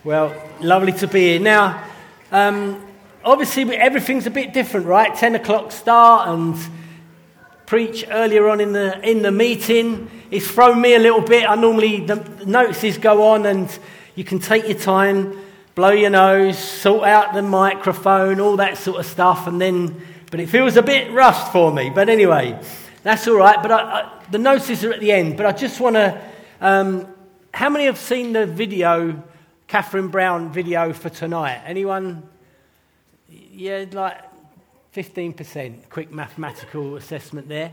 Well, lovely to be here. Now, obviously everything's a bit different, right? 10 o'clock start and preach earlier on in the meeting. It's thrown me a little bit. The notices go on and you can take your time, blow your nose, sort out the microphone, all that sort of stuff, but it feels a bit rushed for me. But anyway, that's all right. But the notices are at the end. But I just want to... how many have seen the video, Catherine Brown video for tonight? Anyone? Yeah, like 15%. Quick mathematical assessment there.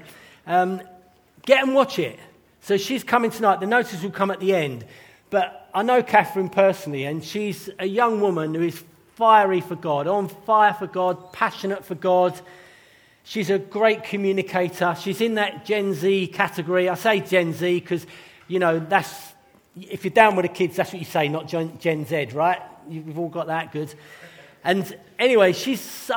Get and watch it. So she's coming tonight. The notices will come at the end. But I know Catherine personally, and she's a young woman who is fiery for God, on fire for God, passionate for God. She's a great communicator. She's in that Gen Z category. I say Gen Z because, that's... If you're down with the kids, that's what you say, not Gen Z, right? You've all got that, good. And anyway, she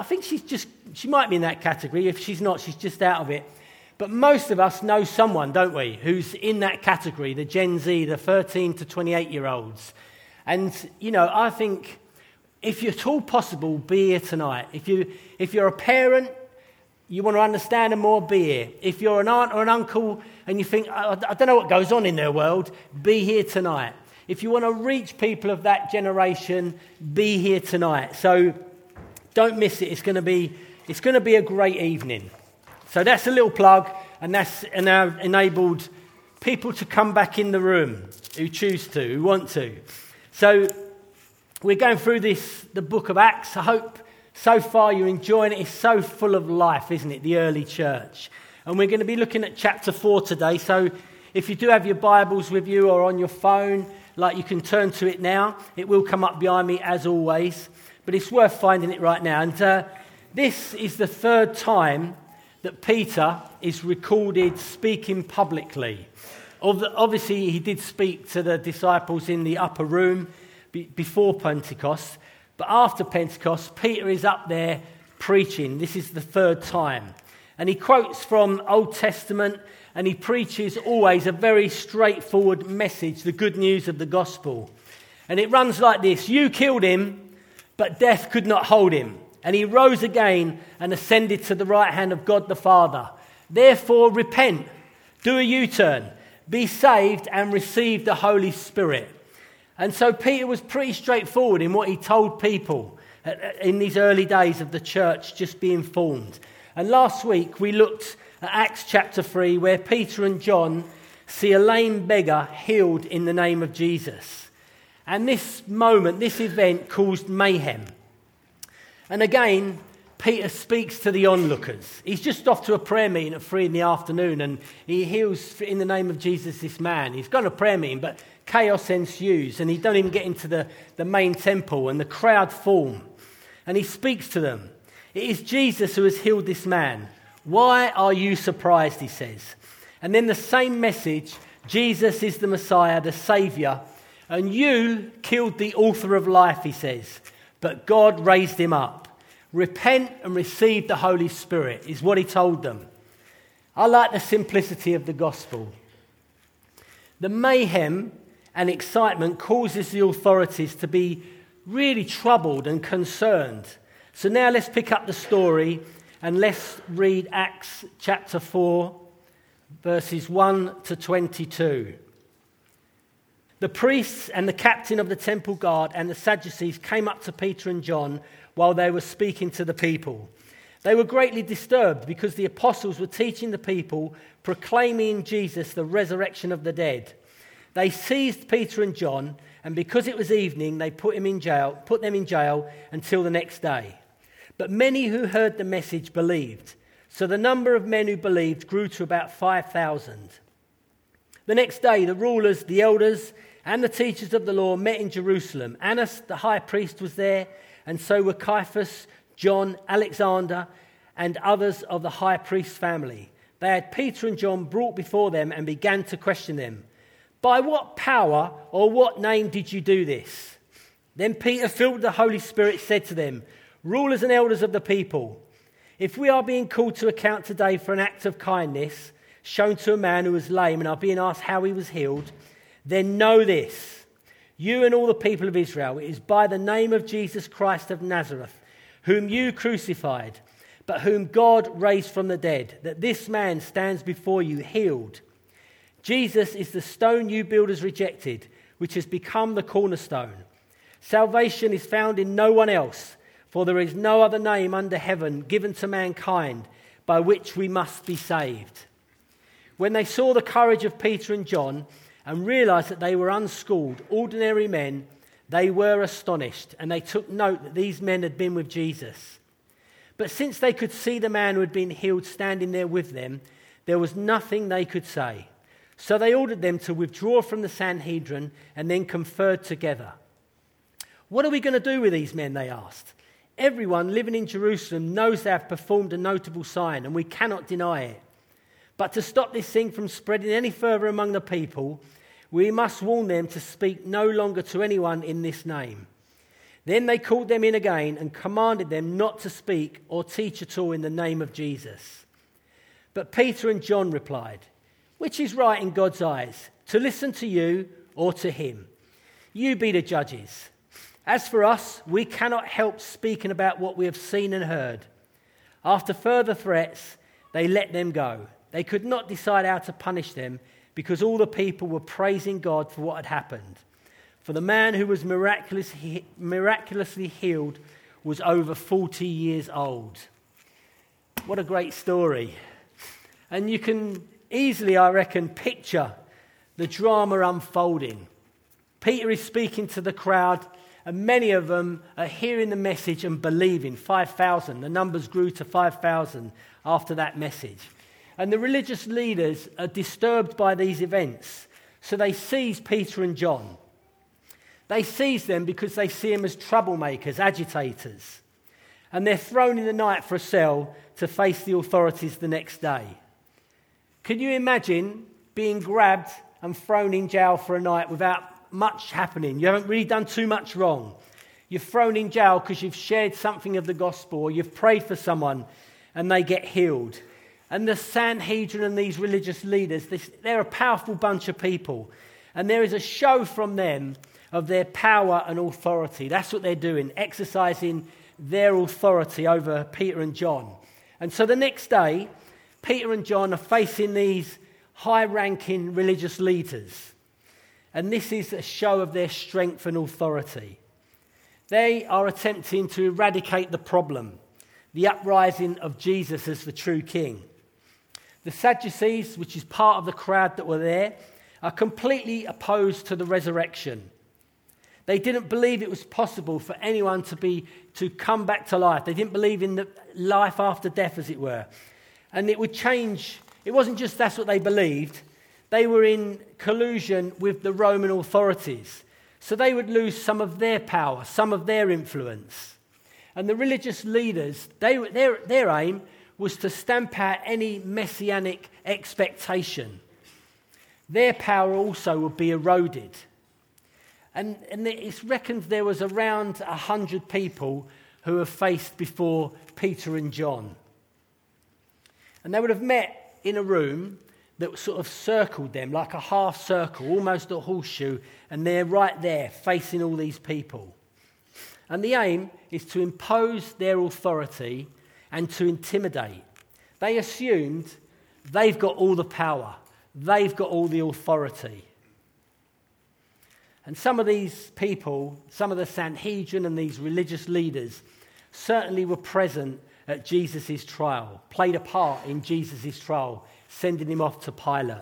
might be in that category. If she's not, she's just out of it. But most of us know someone, don't we, who's in that category, the Gen Z, the 13 to 28-year-olds. And, I think if at all possible, be here tonight. If you're a parent, you want to understand them more, be here. If you're an aunt or an uncle and you think, I don't know what goes on in their world, be here tonight. If you want to reach people of that generation, be here tonight. So don't miss it. It's going to be a great evening. So that's a little plug, and that's now enabled people to come back in the room who choose to, who want to. So we're going through the book of Acts. I hope so far you're enjoying it. It's so full of life, isn't it? The early church. And we're going to be looking at chapter 4 today. So if you do have your Bibles with you or on your phone, you can turn to it now. It will come up behind me as always. But it's worth finding it right now. And this is the third time that Peter is recorded speaking publicly. Obviously, he did speak to the disciples in the upper room before Pentecost. But after Pentecost, Peter is up there preaching. This is the third time. And he quotes from Old Testament, and he preaches always a very straightforward message, the good news of the gospel. And it runs like this: you killed him, but death could not hold him. And he rose again and ascended to the right hand of God the Father. Therefore, repent, do a U-turn, be saved, and receive the Holy Spirit. And so Peter was pretty straightforward in what he told people in these early days of the church just being formed. And last week we looked at Acts chapter 3, where Peter and John see a lame beggar healed in the name of Jesus. And this event caused mayhem. And again, Peter speaks to the onlookers. He's just off to a prayer meeting at 3 p.m, and he heals in the name of Jesus this man. He's gone to a prayer meeting, but chaos ensues, and he don't even get into the main temple, and the crowd form. And he speaks to them. It is Jesus who has healed this man. Why are you surprised, he says. And then the same message: Jesus is the Messiah, the Saviour, and you killed the author of life, he says, but God raised him up. Repent and receive the Holy Spirit, is what he told them. I like the simplicity of the gospel. The mayhem and excitement causes the authorities to be really troubled and concerned. So now let's pick up the story and let's read Acts chapter 4, verses 1 to 22. The priests and the captain of the temple guard and the Sadducees came up to Peter and John while they were speaking to the people. They were greatly disturbed because the apostles were teaching the people, proclaiming in Jesus the resurrection of the dead. They seized Peter and John, and because it was evening, they put them in jail until the next day. But many who heard the message believed. So the number of men who believed grew to about 5,000. The next day, the rulers, the elders, and the teachers of the law met in Jerusalem. Annas, the high priest, was there, and so were Caiaphas, John, Alexander, and others of the high priest's family. They had Peter and John brought before them and began to question them. By what power or what name did you do this? Then Peter, filled with the Holy Spirit, said to them, rulers and elders of the people, if we are being called to account today for an act of kindness shown to a man who was lame and are being asked how he was healed, then know this: you and all the people of Israel, it is by the name of Jesus Christ of Nazareth, whom you crucified, but whom God raised from the dead, that this man stands before you healed. Jesus is the stone you builders rejected, which has become the cornerstone. Salvation is found in no one else, for there is no other name under heaven given to mankind by which we must be saved. When they saw the courage of Peter and John and realized that they were unschooled, ordinary men, they were astonished, and they took note that these men had been with Jesus. But since they could see the man who had been healed standing there with them, there was nothing they could say. So they ordered them to withdraw from the Sanhedrin and then conferred together. What are we going to do with these men, they asked. Everyone living in Jerusalem knows they have performed a notable sign, and we cannot deny it. But to stop this thing from spreading any further among the people, we must warn them to speak no longer to anyone in this name. Then they called them in again and commanded them not to speak or teach at all in the name of Jesus. But Peter and John replied, which is right in God's eyes, to listen to you or to him? You be the judges. As for us, we cannot help speaking about what we have seen and heard. After further threats, they let them go. They could not decide how to punish them because all the people were praising God for what had happened. For the man who was miraculously healed was over 40 years old. What a great story. And you can easily, I reckon, picture the drama unfolding. Peter is speaking to the crowd, and many of them are hearing the message and believing. 5,000. The numbers grew to 5,000 after that message. And the religious leaders are disturbed by these events. So they seize Peter and John. They seize them because they see them as troublemakers, agitators. And they're thrown in the night for a cell to face the authorities the next day. Can you imagine being grabbed and thrown in jail for a night without much happening? You haven't really done too much wrong. You're thrown in jail because you've shared something of the gospel, or you've prayed for someone and they get healed. And the Sanhedrin and these religious leaders, they're a powerful bunch of people. And there is a show from them of their power and authority. That's what they're doing, exercising their authority over Peter and John. And so the next day, Peter and John are facing these high-ranking religious leaders. And this is a show of their strength and authority. They are attempting to eradicate the problem, the uprising of Jesus as the true king. The Sadducees, which is part of the crowd that were there, are completely opposed to the resurrection. They didn't believe it was possible for anyone to come back to life. They didn't believe in the life after death, as it were. And it would change. It wasn't just that's what they believed. They were in collusion with the Roman authorities. So they would lose some of their power, some of their influence. And the religious leaders, their aim was to stamp out any messianic expectation. Their power also would be eroded. And it's reckoned there was around 100 people who were faced before Peter and John. And they would have met in a room that sort of circled them, like a half circle, almost a horseshoe, and they're right there facing all these people. And the aim is to impose their authority and to intimidate. They assumed they've got all the power, they've got all the authority. And some of these people, some of the Sanhedrin and these religious leaders, certainly were present at Jesus' trial, played a part in Jesus' trial, sending him off to Pilate.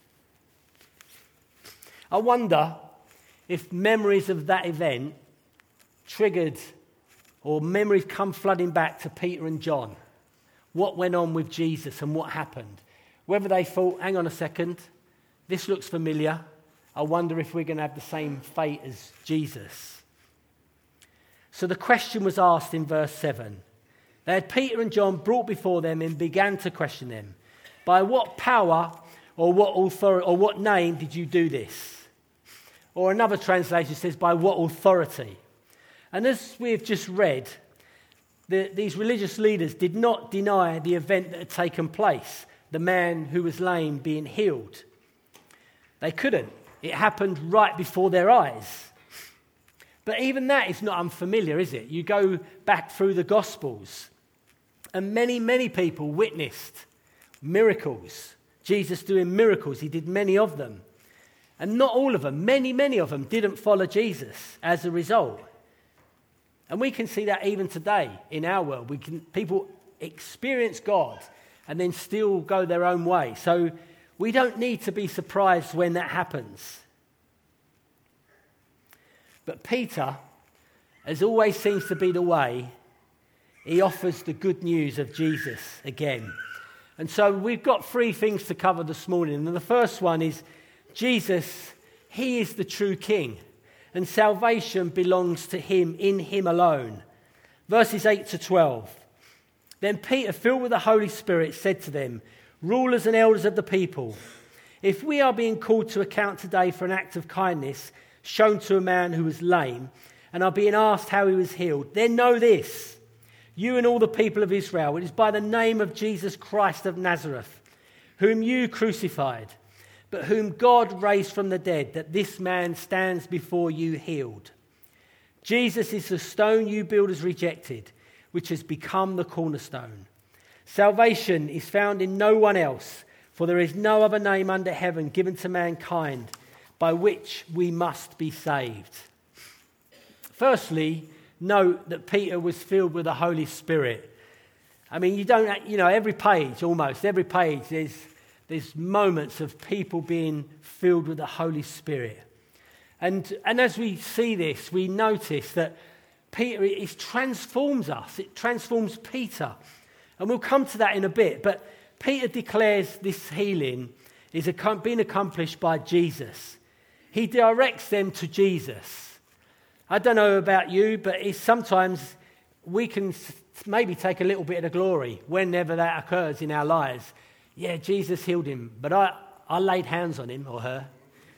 I wonder if memories of that event triggered, or memories come flooding back to Peter and John, what went on with Jesus and what happened. Whether they thought, hang on a second, this looks familiar. I wonder if we're going to have the same fate as Jesus. So the question was asked in verse 7. They had Peter and John brought before them and began to question them. By what power or what authority or what name did you do this? Or another translation says, by what authority? And as we've just read, these religious leaders did not deny the event that had taken place, the man who was lame being healed. They couldn't. It happened right before their eyes. But even that is not unfamiliar, is it? You go back through the Gospels, and many, many people witnessed miracles. Jesus doing miracles. He did many of them. And not all of them, many, many of them didn't follow Jesus as a result. And we can see that even today in our world. People experience God and then still go their own way. So we don't need to be surprised when that happens. But Peter, as always seems to be the way, he offers the good news of Jesus again. And so we've got three things to cover this morning. And the first one is Jesus, he is the true King. And salvation belongs to him, in him alone. Verses 8 to 12. Then Peter, filled with the Holy Spirit, said to them, rulers and elders of the people, if we are being called to account today for an act of kindness shown to a man who was lame, and are being asked how he was healed, then know this, you and all the people of Israel, it is by the name of Jesus Christ of Nazareth, whom you crucified, but whom God raised from the dead, that this man stands before you healed. Jesus is the stone you builders rejected, which has become the cornerstone. Salvation is found in no one else, for there is no other name under heaven given to mankind by which we must be saved. Firstly, note that Peter was filled with the Holy Spirit. I mean, every page, almost every page, there's moments of people being filled with the Holy Spirit. And as we see this, we notice that Peter, it transforms us. It transforms Peter. And we'll come to that in a bit. But Peter declares this healing is being accomplished by Jesus. He directs them to Jesus. I don't know about you, but sometimes we can maybe take a little bit of the glory whenever that occurs in our lives. Yeah, Jesus healed him, but I laid hands on him or her.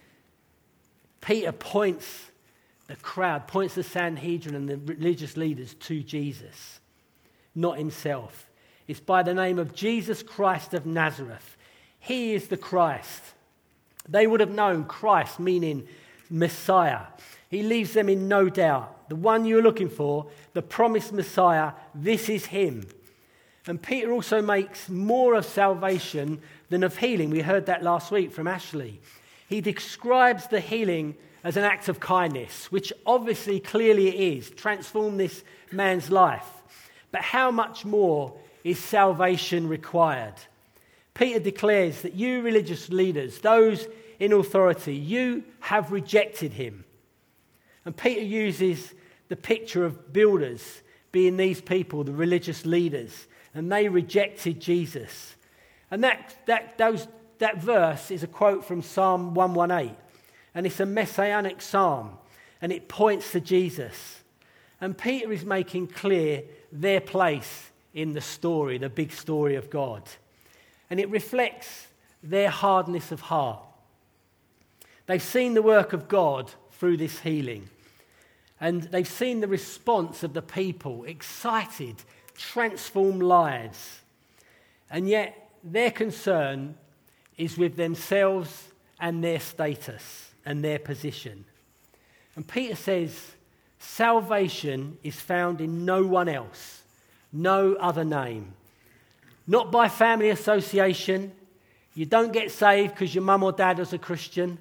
Peter points the Sanhedrin and the religious leaders to Jesus, not himself. It's by the name of Jesus Christ of Nazareth. He is the Christ. They would have known Christ, meaning Messiah. He leaves them in no doubt. The one you're looking for, the promised Messiah, this is him. And Peter also makes more of salvation than of healing. We heard that last week from Ashley. He describes the healing as an act of kindness, which obviously clearly it is, transform this man's life. But how much more is salvation required? Peter declares that you religious leaders, those in authority, you have rejected him. And Peter uses the picture of builders being these people, the religious leaders, and they rejected Jesus. And that verse is a quote from Psalm 118, and it's a messianic psalm, and it points to Jesus. And Peter is making clear their place in the story, the big story of God. And it reflects their hardness of heart. They've seen the work of God through this healing. And they've seen the response of the people, excited, transformed lives. And yet their concern is with themselves and their status and their position. And Peter says, salvation is found in no one else, no other name. Not by family association. You don't get saved because your mum or dad is a Christian.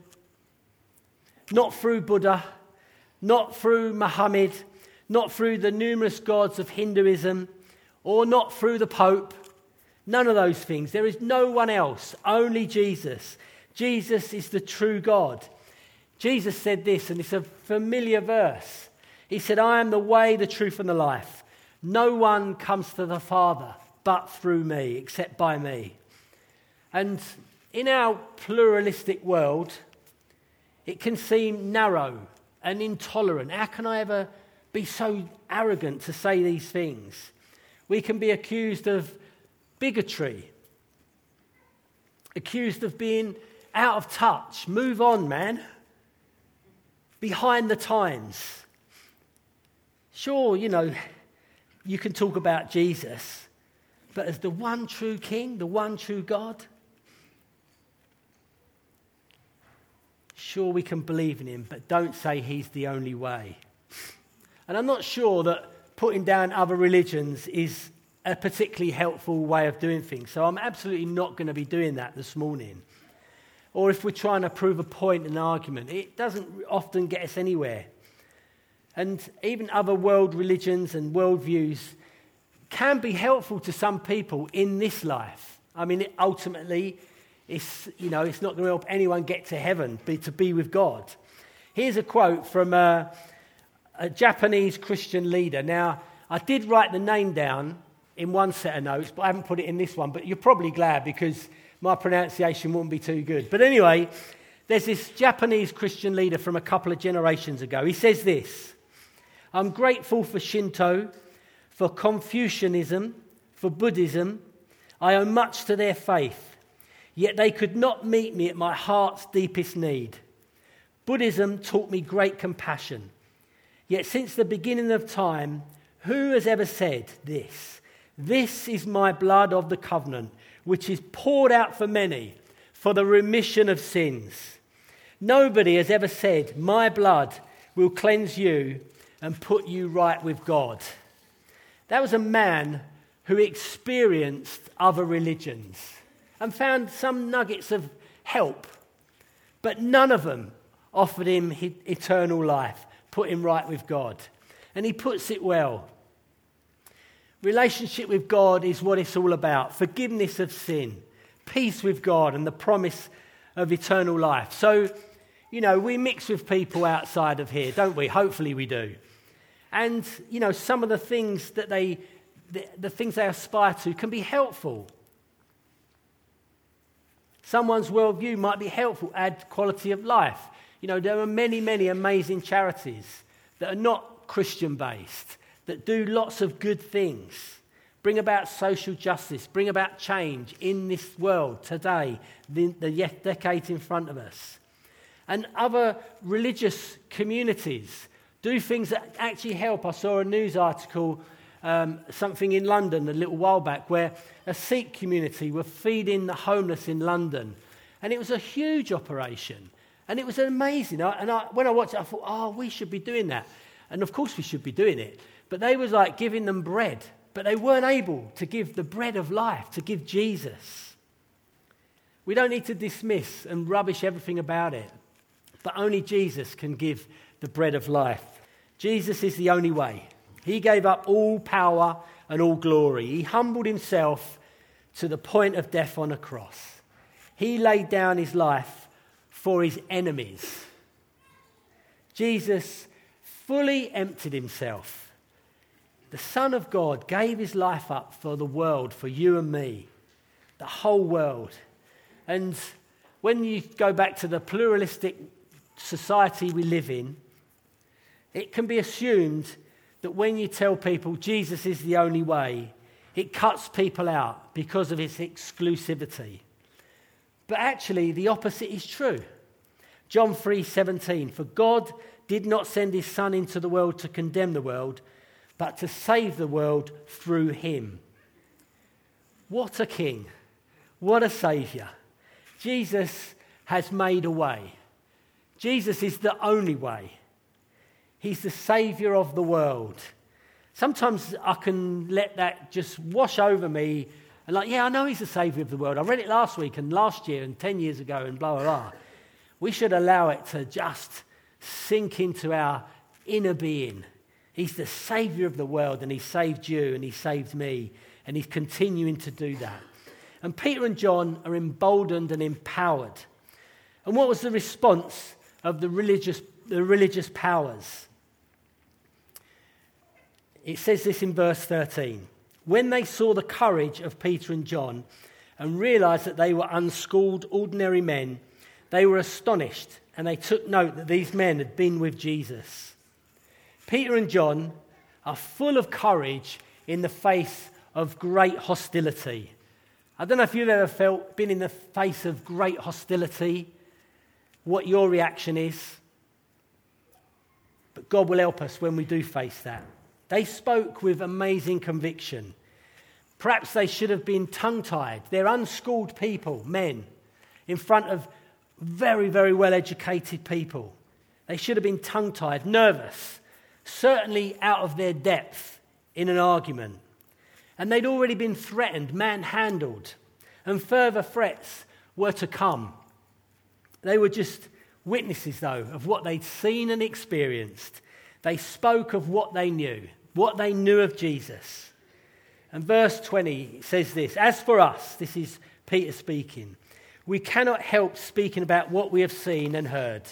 Not through Buddha. Not through Muhammad. Not through the numerous gods of Hinduism. Or not through the Pope. None of those things. There is no one else. Only Jesus. Jesus is the true God. Jesus said this, and it's a familiar verse. He said, I am the way, the truth, and the life. No one comes to the Father but through me, except by me. And in our pluralistic world, it can seem narrow and intolerant. How can I ever be so arrogant to say these things? We can be accused of bigotry, accused of being out of touch. Move on, man. Behind the times. Sure, you can talk about Jesus, but as the one true King, the one true God, sure we can believe in him, but don't say he's the only way. And I'm not sure that putting down other religions is a particularly helpful way of doing things. So I'm absolutely not going to be doing that this morning. Or if we're trying to prove a point in an argument, it doesn't often get us anywhere. And even other world religions and worldviews can be helpful to some people in this life. I mean, ultimately, it's not going to help anyone get to heaven, to be with God. Here's a quote from a Japanese Christian leader. Now, I did write the name down in one set of notes, but I haven't put it in this one. But you're probably glad because my pronunciation wouldn't be too good. But anyway, there's this Japanese Christian leader from a couple of generations ago. He says this: "I'm grateful for Shinto, for Confucianism, for Buddhism. I owe much to their faith, yet they could not meet me at my heart's deepest need. Buddhism taught me great compassion. Yet since the beginning of time, who has ever said this? This is my blood of the covenant, which is poured out for many for the remission of sins. Nobody has ever said, my blood will cleanse you and put you right with God." That was a man who experienced other religions and found some nuggets of help, but none of them offered him eternal life, put him right with God. And he puts it well. Relationship with God is what it's all about. Forgiveness of sin, peace with God, and the promise of eternal life. So, we mix with people outside of here, don't we? Hopefully we do. And, some of the things that the things they aspire to can be helpful. Someone's worldview might be helpful, add quality of life. There are many, many amazing charities that are not Christian-based, that do lots of good things, bring about social justice, bring about change in this world today, the decades in front of us. And other religious communities do things that actually help. I saw a news article, something in London a little while back, where a Sikh community were feeding the homeless in London. And it was a huge operation. And it was amazing. When I watched it, I thought, we should be doing that. And of course we should be doing it. But they was like giving them bread. But they weren't able to give the bread of life, to give Jesus. We don't need to dismiss and rubbish everything about it. But only Jesus can give the bread of life. Jesus is the only way. He gave up all power and all glory. He humbled himself to the point of death on a cross. He laid down his life for his enemies. Jesus fully emptied himself. The Son of God gave his life up for the world, for you and me, the whole world. And when you go back to the pluralistic society we live in, it can be assumed that when you tell people Jesus is the only way, it cuts people out because of its exclusivity. But actually, the opposite is true. John 3:17, "For God did not send his Son into the world to condemn the world, but to save the world through him." What a king. What a saviour. Jesus has made a way. Jesus is the only way. He's the saviour of the world. Sometimes I can let that just wash over me and I know he's the saviour of the world. I read it last week and last year and 10 years ago and blah, blah, blah. We should allow it to just sink into our inner being. He's the saviour of the world, and he saved you and he saved me, and he's continuing to do that. And Peter and John are emboldened and empowered. And what was the response of the religious powers? It says this in verse 13. "When they saw the courage of Peter and John and realized that they were unschooled, ordinary men, they were astonished, and they took note that these men had been with Jesus." Peter and John are full of courage in the face of great hostility. I don't know if you've ever been in the face of great hostility, what your reaction is. But God will help us when we do face that. They spoke with amazing conviction. Perhaps they should have been tongue-tied. They're unschooled people, men, in front of very, very well-educated people. They should have been tongue-tied, nervous. certainly out of their depth in an argument. And they'd already been threatened, manhandled, and further threats were to come. They were just witnesses, though, of what they'd seen and experienced. They spoke of what they knew of Jesus. And verse 20 says this, "As for us," this is Peter speaking, "we cannot help speaking about what we have seen and heard."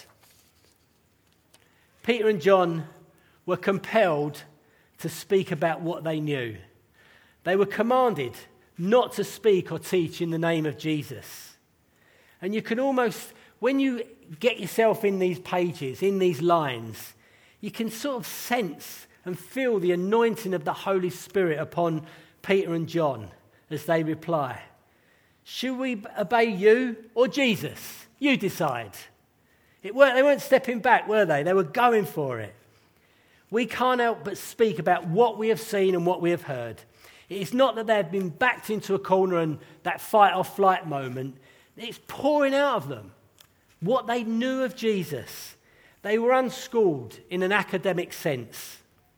Peter and John were compelled to speak about what they knew. They were commanded not to speak or teach in the name of Jesus. And you can almost, when you get yourself in these pages, in these lines, you can sort of sense and feel the anointing of the Holy Spirit upon Peter and John as they reply. Should we obey you or Jesus? You decide. They weren't stepping back, were they? They were going for it. We can't help but speak about what we have seen and what we have heard. It's not that they've been backed into a corner and that fight or flight moment. It's pouring out of them what they knew of Jesus. They were unschooled in an academic sense,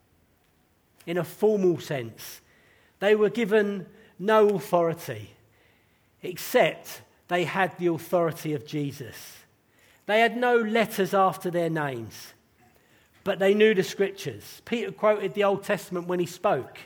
in a formal sense. They were given no authority, except they had the authority of Jesus. They had no letters after their names, but they knew the Scriptures. Peter quoted the Old Testament when he spoke.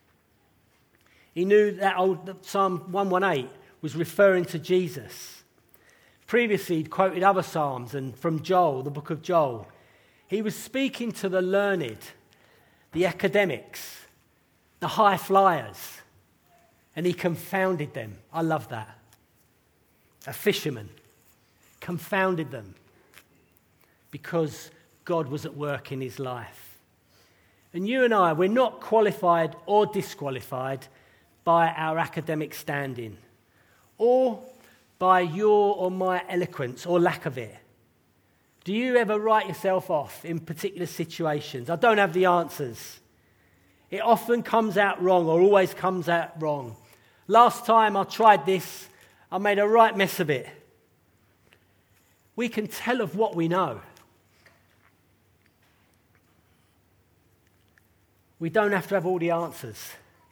He knew that Psalm 118 was referring to Jesus. Previously, he'd quoted other Psalms and from Joel, the book of Joel. He was speaking to the learned, the academics, the high flyers, and he confounded them. I love that. A fisherman confounded them because God was at work in his life. And you and I, we're not qualified or disqualified by our academic standing or by your or my eloquence or lack of it. Do you ever write yourself off in particular situations? I don't have the answers. It often comes out wrong or always comes out wrong. Last time I tried this, I made a right mess of it. We can tell of what we know. We don't have to have all the answers.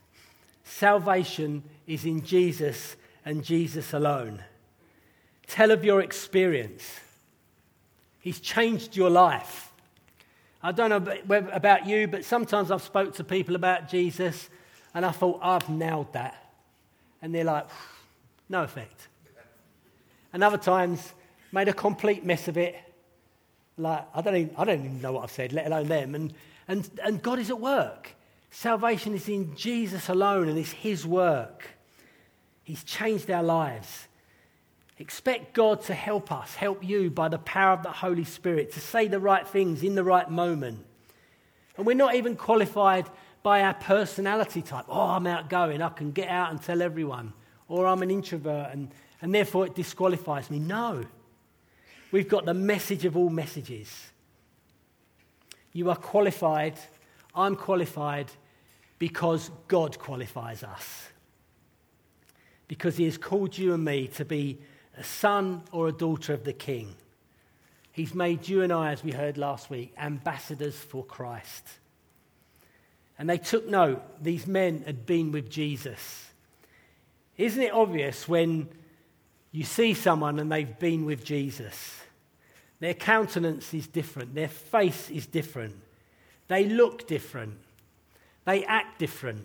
Salvation is in Jesus and Jesus alone. Tell of your experience. He's changed your life. I don't know about you, but sometimes I've spoke to people about Jesus and I thought, I've nailed that. And they're like, no effect. And other times, made a complete mess of it. Like, I don't even know what I've said, let alone them. And God is at work. Salvation is in Jesus alone and it's his work. He's changed our lives. Expect God to help us, help you by the power of the Holy Spirit to say the right things in the right moment. And we're not even qualified by our personality type. Oh, I'm outgoing, I can get out and tell everyone. Or I'm an introvert and therefore it disqualifies me. No. We've got the message of all messages. You are qualified, I'm qualified because God qualifies us. Because he has called you and me to be a son or a daughter of the King. He's made you and I, as we heard last week, ambassadors for Christ. And they took note, these men had been with Jesus. Isn't it obvious when you see someone and they've been with Jesus? Their countenance is different. Their face is different. They look different. They act different.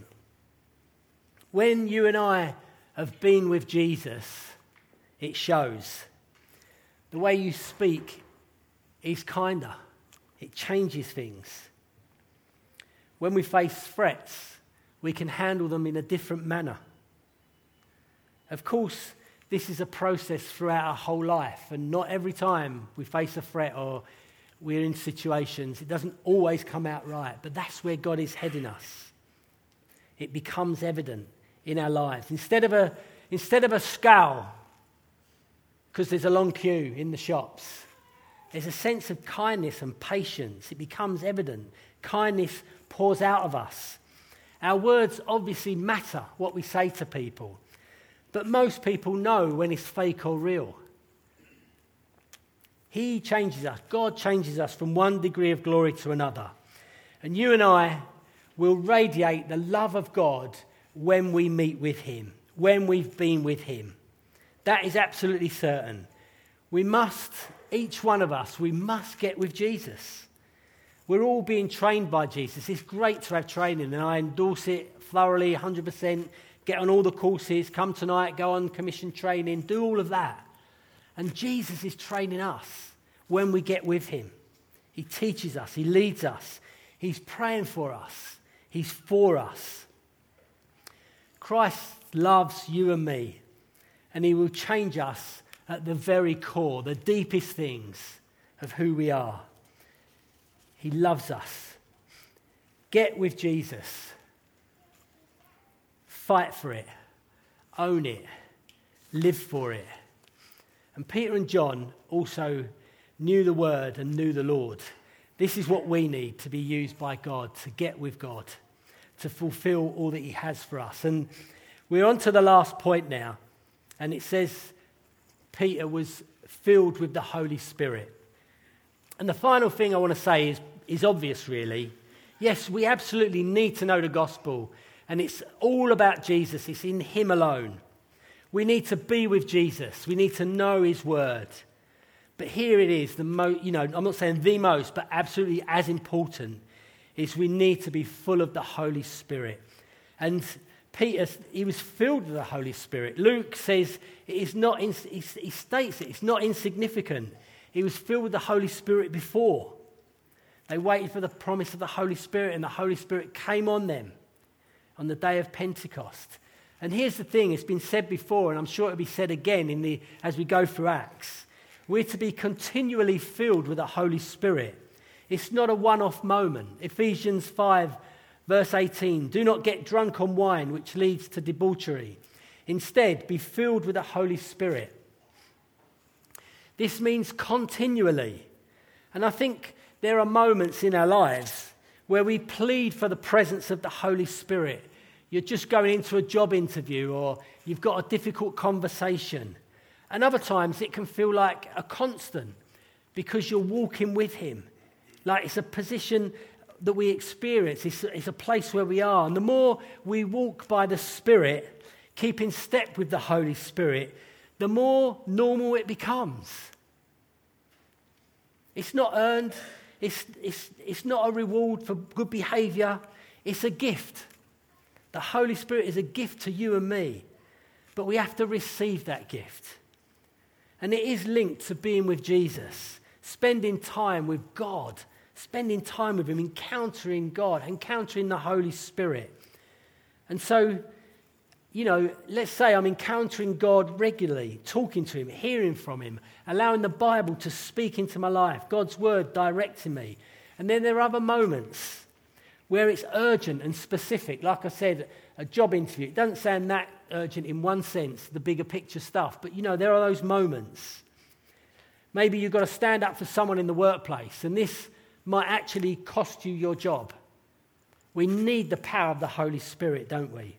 When you and I have been with Jesus, it shows. The way you speak is kinder. It changes things. When we face threats, we can handle them in a different manner. Of course, this is a process throughout our whole life, and not every time we face a threat or we're in situations, it doesn't always come out right, but that's where God is heading us. It becomes evident in our lives. Instead of a scowl, because there's a long queue in the shops, there's a sense of kindness and patience. It becomes evident. Kindness pours out of us. Our words obviously matter, what we say to people. But most people know when it's fake or real. He changes us. God changes us from one degree of glory to another. And you and I will radiate the love of God when we meet with him, when we've been with him. That is absolutely certain. We must, each one of us, we must get with Jesus. We're all being trained by Jesus. It's great to have training, and I endorse it thoroughly, 100%. Get on all the courses, come tonight, go on commission training, do all of that. And Jesus is training us when we get with him. He teaches us, he leads us, he's praying for us, he's for us. Christ loves you and me, and he will change us at the very core, the deepest things of who we are. He loves us. Get with Jesus. Fight for it. Own it. Live for it. And Peter and John also knew the word and knew the Lord. This is what we need to be used by God, to get with God, to fulfill all that he has for us. And we're on to the last point now. And it says Peter was filled with the Holy Spirit. And the final thing I want to say is obvious, really. Yes, we absolutely need to know the gospel. And it's all about Jesus. It's in him alone. We need to be with Jesus. We need to know his word. But here it is, I'm not saying the most, but absolutely as important, is we need to be full of the Holy Spirit. And Peter, he was filled with the Holy Spirit. Luke says he states it's not insignificant. He was filled with the Holy Spirit before. They waited for the promise of the Holy Spirit, and the Holy Spirit came on them on the day of Pentecost. And here's the thing, it's been said before, and I'm sure it'll be said again as we go through Acts. We're to be continually filled with the Holy Spirit. It's not a one-off moment. Ephesians 5, verse 18, do not get drunk on wine, which leads to debauchery. Instead, be filled with the Holy Spirit. This means continually. And I think there are moments in our lives where we plead for the presence of the Holy Spirit. You're just going into a job interview, or you've got a difficult conversation. And other times it can feel like a constant because you're walking with him. Like it's a position that we experience. It's a place where we are. And the more we walk by the Spirit, keep in step with the Holy Spirit, the more normal it becomes. It's not earned. It's not a reward for good behavior. It's a gift. The Holy Spirit is a gift to you and me. But we have to receive that gift. And it is linked to being with Jesus, spending time with God, spending time with him, encountering God, encountering the Holy Spirit. And so, let's say I'm encountering God regularly, talking to him, hearing from him, allowing the Bible to speak into my life, God's word directing me. And then there are other moments where it's urgent and specific. Like I said, a job interview. It doesn't sound that urgent in one sense, the bigger picture stuff. But, there are those moments. Maybe you've got to stand up for someone in the workplace, and this might actually cost you your job. We need the power of the Holy Spirit, don't we?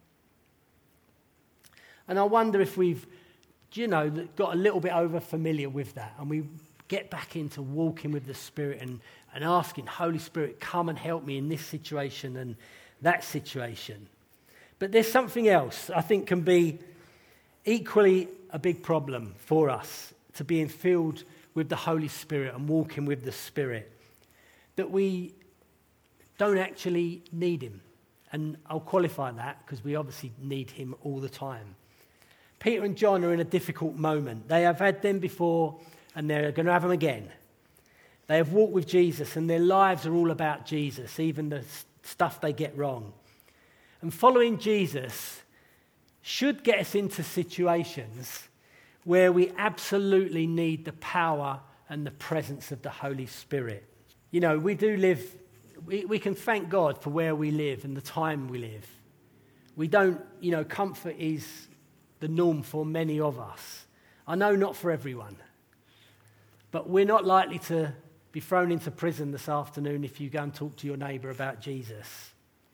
And I wonder if we've, got a little bit over familiar with that, and we get back into walking with the Spirit and asking, Holy Spirit, come and help me in this situation and that situation. But there's something else I think can be equally a big problem for us, to being filled with the Holy Spirit and walking with the Spirit, that we don't actually need him. And I'll qualify that because we obviously need him all the time. Peter and John are in a difficult moment. They have had them before, and they're going to have them again. They have walked with Jesus, and their lives are all about Jesus, even the stuff they get wrong. And following Jesus should get us into situations where we absolutely need the power and the presence of the Holy Spirit. We do live, we can thank God for where we live and the time we live. We don't, comfort is the norm for many of us. I know not for everyone. But we're not likely to be thrown into prison this afternoon if you go and talk to your neighbour about Jesus.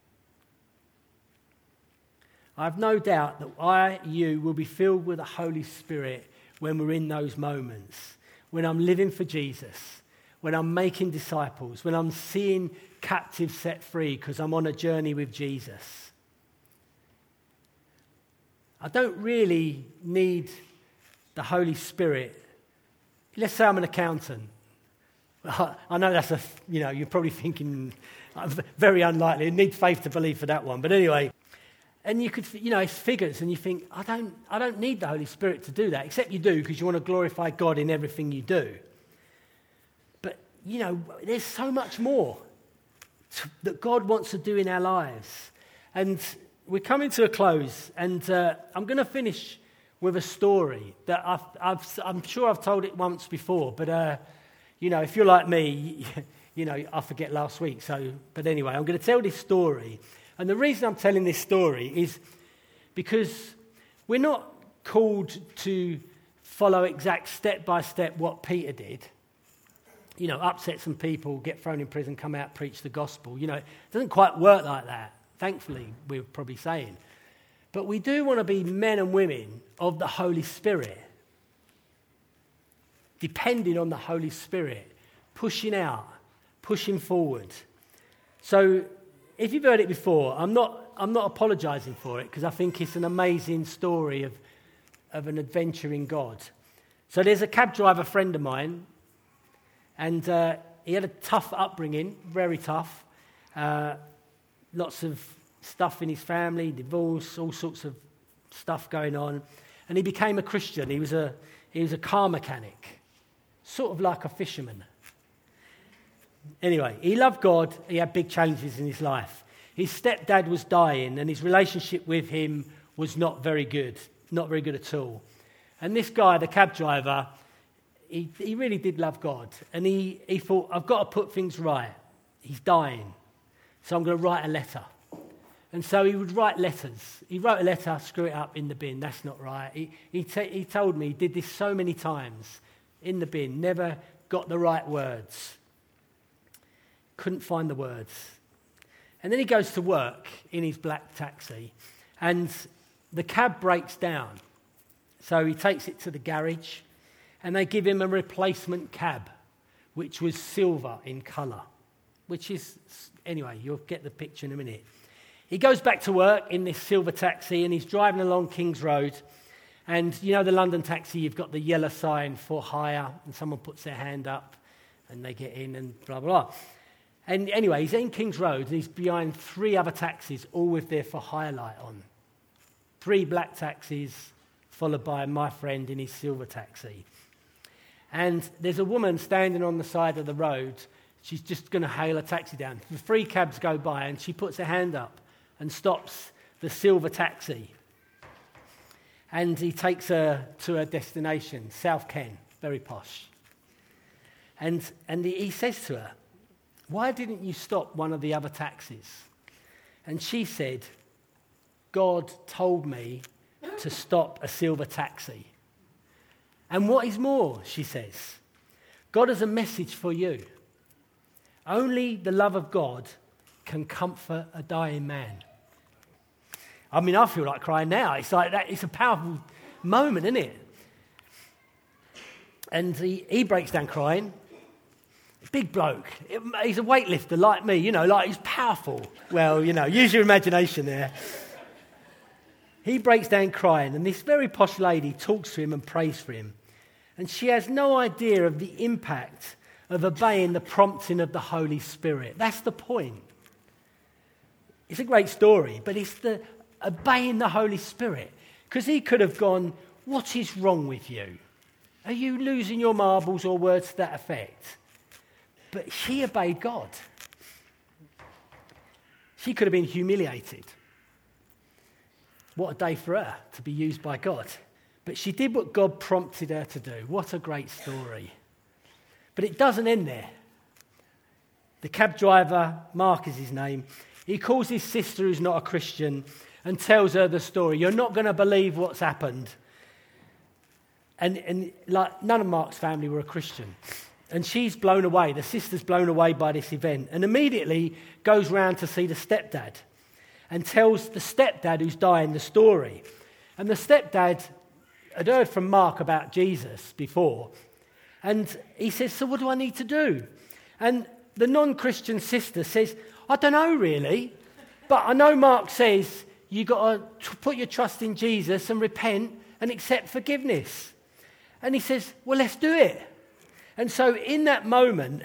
I have no doubt that you will be filled with the Holy Spirit when we're in those moments, when I'm living for Jesus, when I'm making disciples, when I'm seeing captives set free because I'm on a journey with Jesus. I don't really need the Holy Spirit. Let's say I'm an accountant. I know that's you're probably thinking, very unlikely. You need faith to believe for that one. But anyway, and you could, it's figures, and you think, I don't need the Holy Spirit to do that, except you do because you want to glorify God in everything you do. But, there's so much more that God wants to do in our lives. And we're coming to a close, and I'm going to finish with a story that I'm sure I've told it once before, but if you're like me, I forget last week. But anyway, I'm going to tell this story, and the reason I'm telling this story is because we're not called to follow exact step by step what Peter did. Upset some people, get thrown in prison, come out, preach the gospel. It doesn't quite work like that. Thankfully, we're probably saying. But we do want to be men and women of the Holy Spirit, depending on the Holy Spirit, pushing out, pushing forward. So, if you've heard it before, I'm not apologising for it because I think it's an amazing story of an adventure in God. So there's a cab driver friend of mine, and he had a tough upbringing, very tough. Lots of stuff in his family, divorce, all sorts of stuff going on. And he became a Christian. He was a car mechanic, sort of like a fisherman. Anyway, he loved God. He had big challenges in his life. His stepdad was dying, and his relationship with him was not very good at all. And this guy, the cab driver, he really did love God. And he thought, I've got to put things right. He's dying. So I'm going to write a letter. And so he would write letters. He wrote a letter, screw it up, in the bin, that's not right. He told me he did this so many times, in the bin, never got the right words. Couldn't find the words. And then he goes to work in his black taxi, and the cab breaks down. So he takes it to the garage, and they give him a replacement cab, which was silver in colour, which is, anyway, you'll get the picture in a minute. He goes back to work in this silver taxi, and he's driving along King's Road. And the London taxi, you've got the yellow sign for hire, and someone puts their hand up, and they get in, and blah, blah, blah. And anyway, he's in King's Road, and he's behind 3 other taxis, all with their for hire light on. 3 black taxis, followed by my friend in his silver taxi. And there's a woman standing on the side of the road. She's just going to hail a taxi down. The 3 cabs go by, and she puts her hand up and stops the silver taxi. And he takes her to her destination, South Ken, very posh. And he says to her, why didn't you stop one of the other taxis? And she said, God told me to stop a silver taxi. And what is more, she says, God has a message for you. Only the love of God can comfort a dying man. I mean, I feel like crying now. It's like that. It's a powerful moment, isn't it? And he breaks down crying. Big bloke. He's a weightlifter like me, like he's powerful. Well, use your imagination there. He breaks down crying, and this very posh lady talks to him and prays for him. And she has no idea of the impact of obeying the prompting of the Holy Spirit. That's the point. It's a great story, but it's the obeying the Holy Spirit. Because he could have gone, what is wrong with you? Are you losing your marbles, or words to that effect? But she obeyed God. She could have been humiliated. What a day for her to be used by God. But she did what God prompted her to do. What a great story. But it doesn't end there. The cab driver, Mark is his name, he calls his sister, who's not a Christian, and tells her the story. You're not going to believe what's happened. And like none of Mark's family were a Christian. And she's blown away. The sister's blown away by this event. And immediately goes round to see the stepdad and tells the stepdad who's dying the story. And the stepdad had heard from Mark about Jesus before. And he says, so what do I need to do? And the non-Christian sister says, I don't know really, but I know Mark says you've got to put your trust in Jesus and repent and accept forgiveness. And he says, well, let's do it. And so in that moment,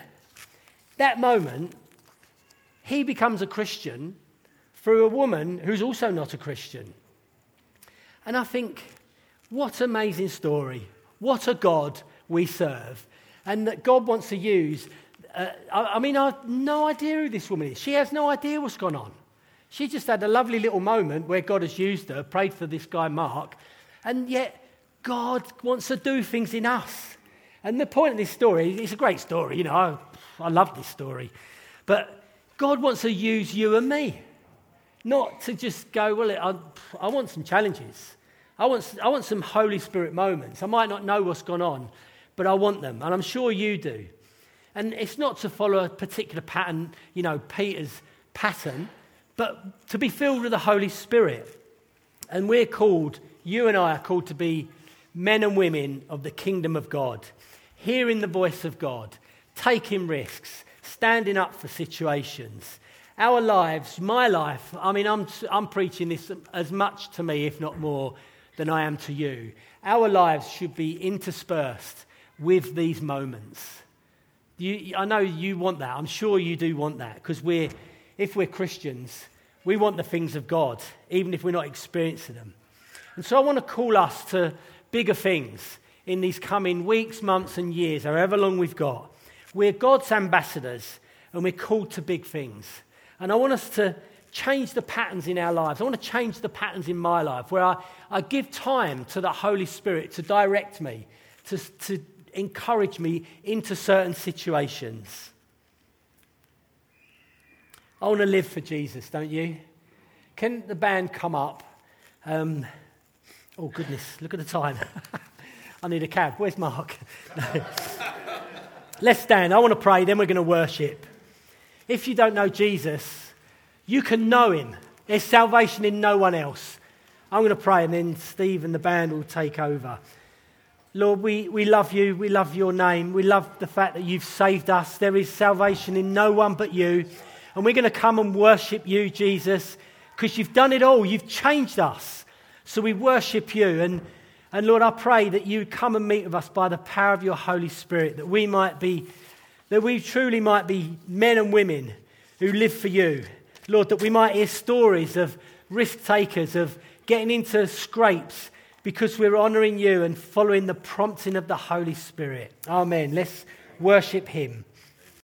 he becomes a Christian through a woman who's also not a Christian. And I think, what an amazing story. What a God we serve. And that God wants to use, I have no idea who this woman is. She has no idea what's gone on. She just had a lovely little moment where God has used her, prayed for this guy Mark, and yet God wants to do things in us. And the point of this story, it's a great story, I love this story. But God wants to use you and me. Not to just go, well, I want some challenges. I want some Holy Spirit moments. I might not know what's gone on, but I want them, and I'm sure you do. And it's not to follow a particular pattern, Peter's pattern, but to be filled with the Holy Spirit. And you and I are called to be men and women of the kingdom of God, hearing the voice of God, taking risks, standing up for situations. Our lives, my life, I'm preaching this as much to me, if not more, than I am to you. Our lives should be interspersed with these moments. I know you want that. I'm sure you do want that, because if we're Christians, we want the things of God, even if we're not experiencing them. And so I want to call us to bigger things in these coming weeks, months and years, however long we've got. We're God's ambassadors, and we're called to big things. And I want us to change the patterns in our lives. I want to change the patterns in my life where I give time to the Holy Spirit to direct me, to encourage me into certain situations. I want to live for Jesus, don't you? Can the band come up? Oh, goodness, look at the time. I need a cab. Where's Mark? No. Let's stand. I want to pray, then we're going to worship. If you don't know Jesus, you can know him. There's salvation in no one else. I'm going to pray, and then Steve and the band will take over. Lord, we love you. We love your name. We love the fact that you've saved us. There is salvation in no one but you. And we're going to come and worship you, Jesus, because you've done it all. You've changed us. So we worship you. And Lord, I pray that you come and meet with us by the power of your Holy Spirit, that we truly might be men and women who live for you. Lord, that we might hear stories of risk takers, of getting into scrapes because we're honouring you and following the prompting of the Holy Spirit. Amen. Let's worship him.